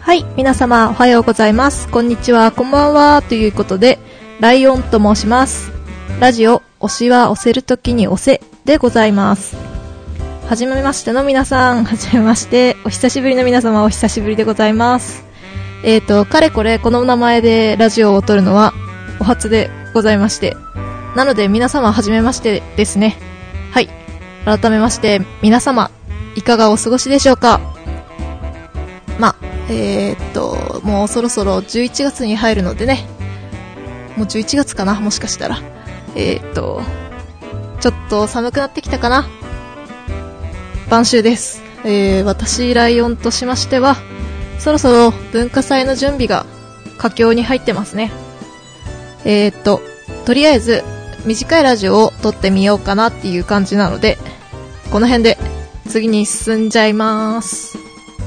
はい、皆様おはようございます。こんにちは、こんばんは。ということで、ライオンと申します。ラジオ、推しは押せるときに押せでございます。はじめましての皆さん、はじめまして。お久しぶりの皆様、お久しぶりでございます。かれこれこの名前でラジオを撮るのはお初でございまして。なので皆様はじめましてですね。はい。改めまして、皆様、いかがお過ごしでしょうか。もうそろそろ11月に入るのでね。もう11月かな、もしかしたら。ちょっと寒くなってきたかな。晩秋です。私、ライオンとしましては、そろそろ文化祭の準備が佳境に入ってますね。とりあえず、短いラジオを撮ってみようかなっていう感じなので、この辺で次に進んじゃいます。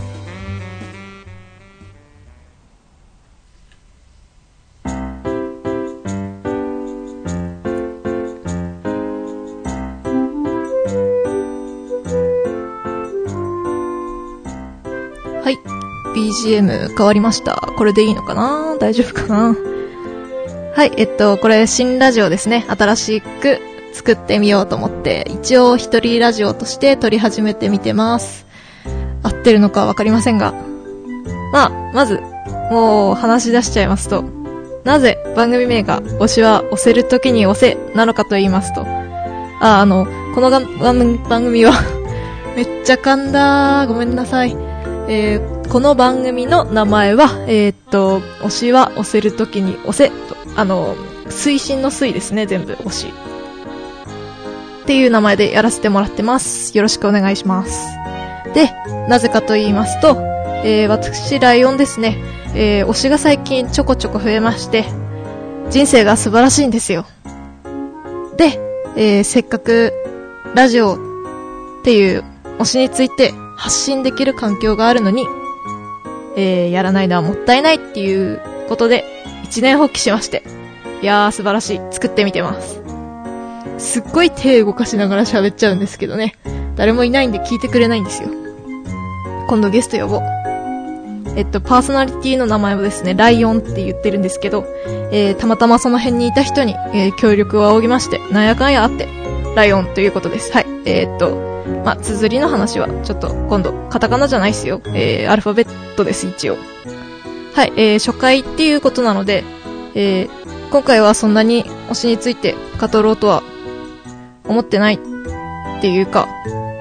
はい。BGM 変わりました。これでいいのかな？大丈夫かな？はい。これ新ラジオですね。新しく作ってみようと思って、一応一人ラジオとして撮り始めてみてます。合ってるのかわかりませんが。まず、もう話し出しちゃいますと、なぜ番組名が推しは押せるときに押せなのかと言いますと、この番組は、めっちゃ噛んだ。ごめんなさい。この番組の名前は、推しは押せるときに押せと、推進の推ですね、全部、推し。っていう名前でやらせてもらってます。よろしくお願いします。で、なぜかと言いますと、私、ライオンですね、推しが最近ちょこちょこ増えまして、人生が素晴らしいんですよ。で、せっかく、ラジオっていう推しについて、発信できる環境があるのに、やらないのはもったいないっていうことで一年発起しまして、いやー素晴らしい、作ってみてます。すっごい手動かしながら喋っちゃうんですけどね、誰もいないんで聞いてくれないんですよ。今度ゲスト呼ぼう。パーソナリティの名前もですね、ライオンって言ってるんですけど、たまたまその辺にいた人に、協力を仰ぎまして、なんやかんやあってライオンということです。はい。綴りの話は、ちょっと、今度、カタカナじゃないっすよ。アルファベットです、一応。はい、初回っていうことなので、今回はそんなに推しについて語ろうとは、思ってないっていうか、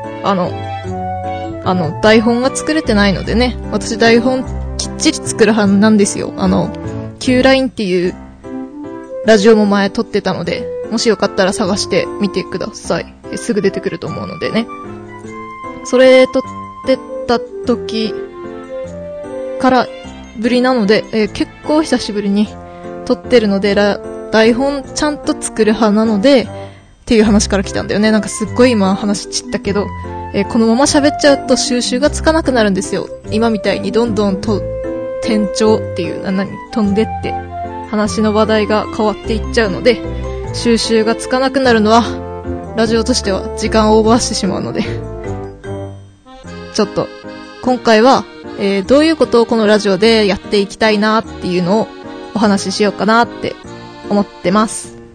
台本が作れてないのでね、私台本きっちり作る派なんですよ。Q ラインっていう、ラジオも前撮ってたので、もしよかったら探してみてください。すぐ出てくると思うのでね。それ撮ってた時からぶりなので、結構久しぶりに撮ってるので、台本ちゃんと作る派なので、っていう話から来たんだよね。なんかすっごい今話散ったけど、このまま喋っちゃうと収集がつかなくなるんですよ。今みたいにどんどん転調っていう、飛んでって、話の話題が変わっていっちゃうので、収集がつかなくなるのは、ラジオとしては時間をオーバーしてしまうので、ちょっと、今回は、どういうことをこのラジオでやっていきたいなっていうのをお話ししようかなって思ってます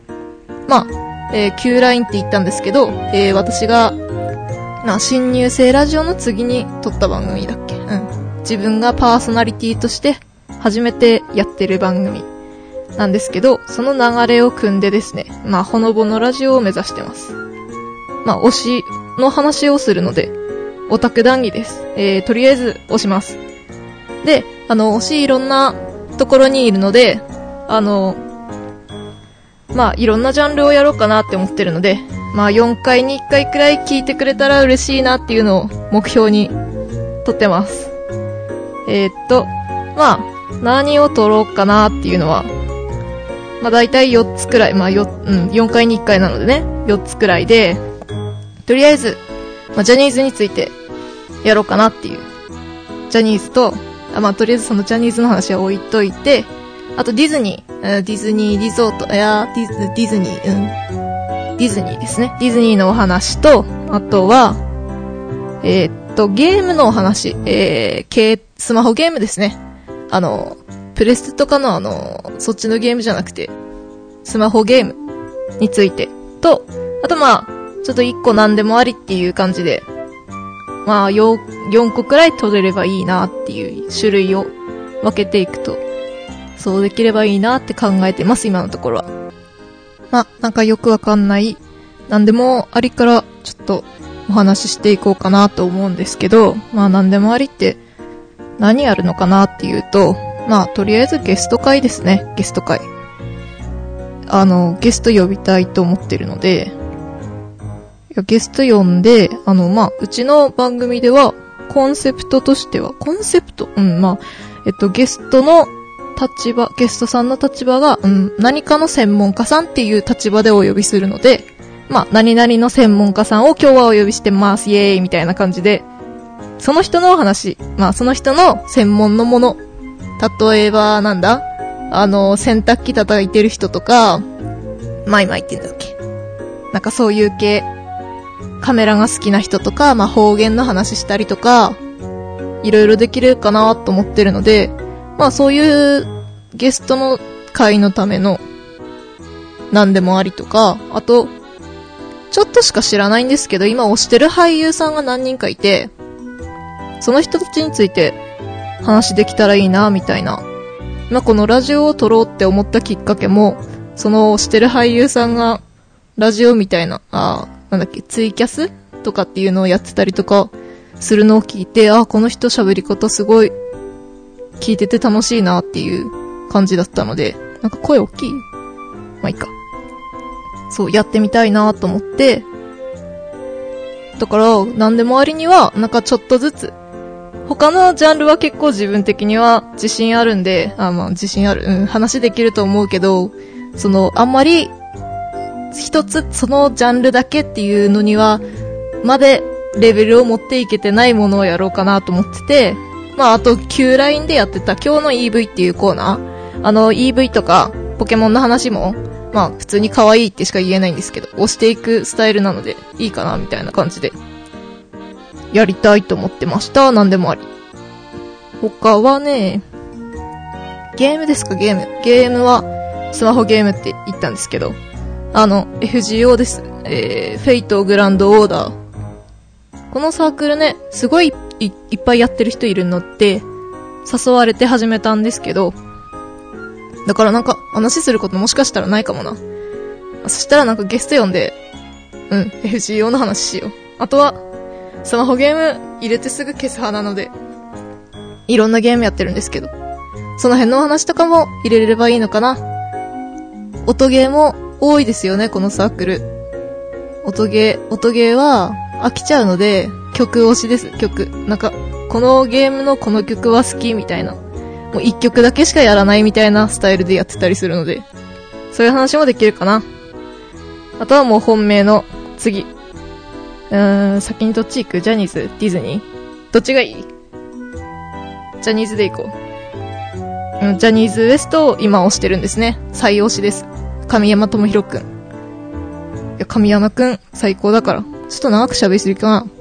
。Q ラインって言ったんですけど、私が、新入生ラジオの次に撮った番組だっけ？自分がパーソナリティとして初めてやってる番組なんですけど、その流れを組んでですね、ほのぼのラジオを目指してます。推しの話をするので、オタク談義です。とりあえず推します。で、推しいろんなところにいるので、いろんなジャンルをやろうかなって思ってるので、4回に1回くらい聞いてくれたら嬉しいなっていうのを目標に撮ってます。何を撮ろうかなっていうのは、だいたい4つくらい、4回に1回なのでね、4つくらいで、とりあえず、ジャニーズについてやろうかなっていう。ジャニーズと、とりあえずそのジャニーズの話は置いといて、あとディズニーリゾート、ディズニーですね。ディズニーのお話と、あとは、ゲームのお話、スマホゲームですね。 プレステとかのそっちのゲームじゃなくて、スマホゲームについてと、あとまあ、ちょっと1個何でもありっていう感じで、まあ4個くらい取れればいいなっていう種類を分けていくと、そうできればいいなって考えてます、今のところは。まあ、なんかよくわかんない、何でもありからちょっとお話ししていこうかなと思うんですけど、まあ何でもありって何やるのかなっていうと、まあとりあえずゲスト会ですね、ゲスト会。ゲスト呼びたいと思ってるので、ゲスト呼んで、まあ、うちの番組では、コンセプトとしては、まあ、ゲストさんの立場が、何かの専門家さんっていう立場でお呼びするので、まあ、何々の専門家さんを今日はお呼びしてます、イエーイみたいな感じで、その人のお話、まあ、その人の専門のもの、例えば、洗濯機叩いてる人とか、マイマイって言うんだっけ。なんかそういう系、カメラが好きな人とか、まあ、方言の話したりとか、いろいろできるかなと思ってるので、まあ、そういうゲストの会のための何でもありとか、あと、ちょっとしか知らないんですけど、今推してる俳優さんが何人かいて、その人たちについて話できたらいいな、みたいな。まあ、このラジオを撮ろうって思ったきっかけも、その推してる俳優さんがラジオみたいな、ツイキャスとかっていうのをやってたりとかするのを聞いて、この人喋り方すごい聞いてて楽しいなっていう感じだったので、なんか声大きい？まあいいか。そう、やってみたいなと思って、だから、なんでもありには、なんかちょっとずつ、他のジャンルは結構自分的には自信あるんで、まあ自信ある、話できると思うけど、あんまり、一つそのジャンルだけっていうのにはまでレベルを持っていけてないものをやろうかなと思ってて、まああと Q ラインでやってた今日の EV っていうコーナー、EV とかポケモンの話もまあ普通に可愛いってしか言えないんですけど、押していくスタイルなのでいいかなみたいな感じでやりたいと思ってました。なんでもあり。他はね、ゲームですか？ゲームはスマホゲームって言ったんですけど、FGO です。フェイトグランドオーダー。このサークルね、すごいいっぱいやってる人いるのって、誘われて始めたんですけど、だからなんか、話することもしかしたらないかもな。そしたらなんかゲスト呼んで、FGO の話しよう。あとは、スマホゲーム入れてすぐ消す派なので、いろんなゲームやってるんですけど、その辺の話とかも入れればいいのかな。音ゲーも多いですよね、このサークル。音ゲーは飽きちゃうので、曲推しです、曲。なんか、このゲームのこの曲は好きみたいな。もう一曲だけしかやらないみたいなスタイルでやってたりするので、そういう話もできるかな。あとはもう本命の次。先にどっち行く？ジャニーズ？ディズニー？どっちがいい？ジャニーズで行こう。ジャニーズ WEST を今推してるんですね。最推しです。神山智弘くん。いや、神山くん最高だから。ちょっと長く喋りすぎかな。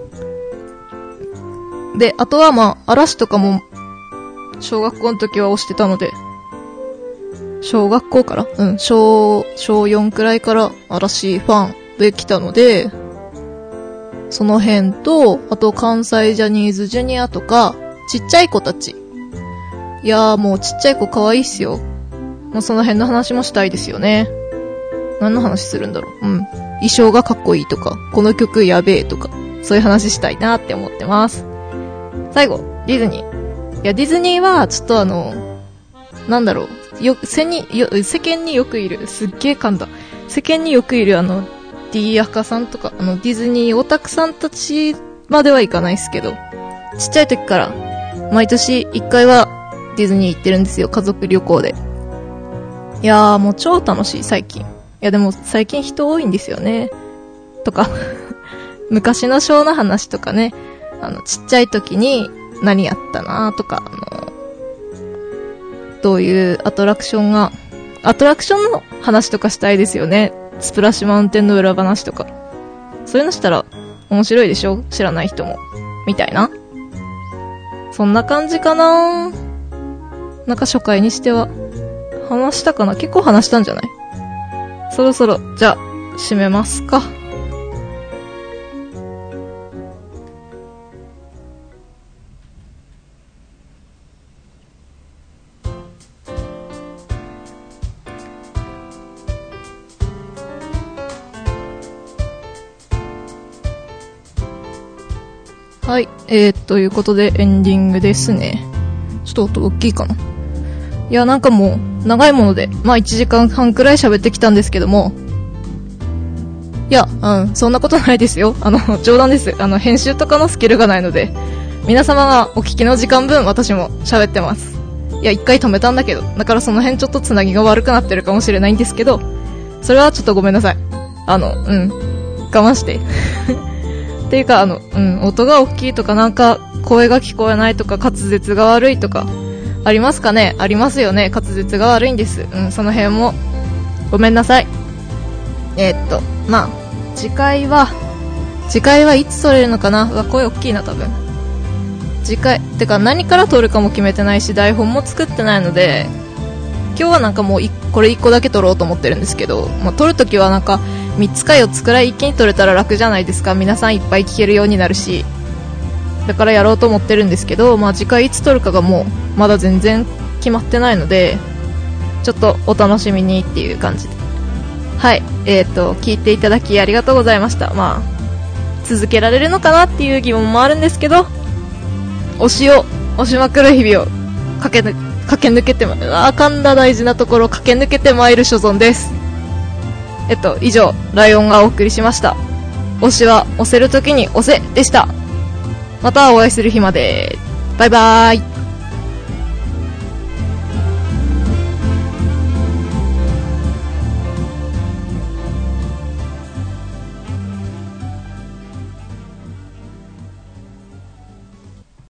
で、あとはまあ、嵐とかも、小学校の時は推してたので、小学校から小4くらいから嵐ファンで来たので、その辺と、あと関西ジャニーズジュニアとか、ちっちゃい子たち。いやーもうちっちゃい子可愛いっすよ。もうその辺の話もしたいですよね。何の話するんだろう。衣装がかっこいいとか、この曲やべえとか、そういう話したいなって思ってます。最後、ディズニー。いや、ディズニーは、ちょっとなんだろう。世間によくいる、すっげえ噛んだ。世間によくいるD 赤さんとか、ディズニーオタクさんたちまではいかないっすけど、ちっちゃい時から、毎年1回はディズニー行ってるんですよ、家族旅行で。いやーもう超楽しい、最近。いやでも最近人多いんですよね。とか、昔のショーの話とかね、ちっちゃい時に何やったなとか、どういうアトラクションの話とかしたいですよね。スプラッシュマウンテンの裏話とか。そういうのしたら面白いでしょ？知らない人も。みたいな。そんな感じかな。 なんか初回にしては、話したかな？結構話したんじゃない？そろそろ、じゃあ、締めますか。はい。ということでエンディングですね。ちょっと音大きいかな。いや、なんかもう、長いもので、まあ1時間半くらい喋ってきたんですけども、いや、そんなことないですよ。冗談です。編集とかのスキルがないので、皆様がお聞きの時間分私も喋ってます。いや、一回止めたんだけど、だからその辺ちょっとつなぎが悪くなってるかもしれないんですけど、それはちょっとごめんなさい。我慢して。っていうか、音が大きいとかなんか声が聞こえないとか滑舌が悪いとか、ありますかね？ありますよね。滑舌が悪いんです。その辺も、ごめんなさい。まあ、次回はいつ撮れるのかな？声大きいな、多分。てか何から撮るかも決めてないし、台本も作ってないので、今日はなんかもうこれ1個だけ撮ろうと思ってるんですけど、まあ、撮るときはなんか3つか4つくらい一気に撮れたら楽じゃないですか。皆さんいっぱい聞けるようになるし。だからやろうと思ってるんですけど、まあ次回いつ撮るかがもうまだ全然決まってないので、ちょっとお楽しみにっていう感じで。はい。聞いていただきありがとうございました。まあ、続けられるのかなっていう疑問もあるんですけど、押しまくる日々を駆け抜けて噛んだ大事なところを駆け抜けてまいる所存です。以上、ライオンがお送りしました。押しは押せるときに押せでした。またお会いする日まで。バイバーイ。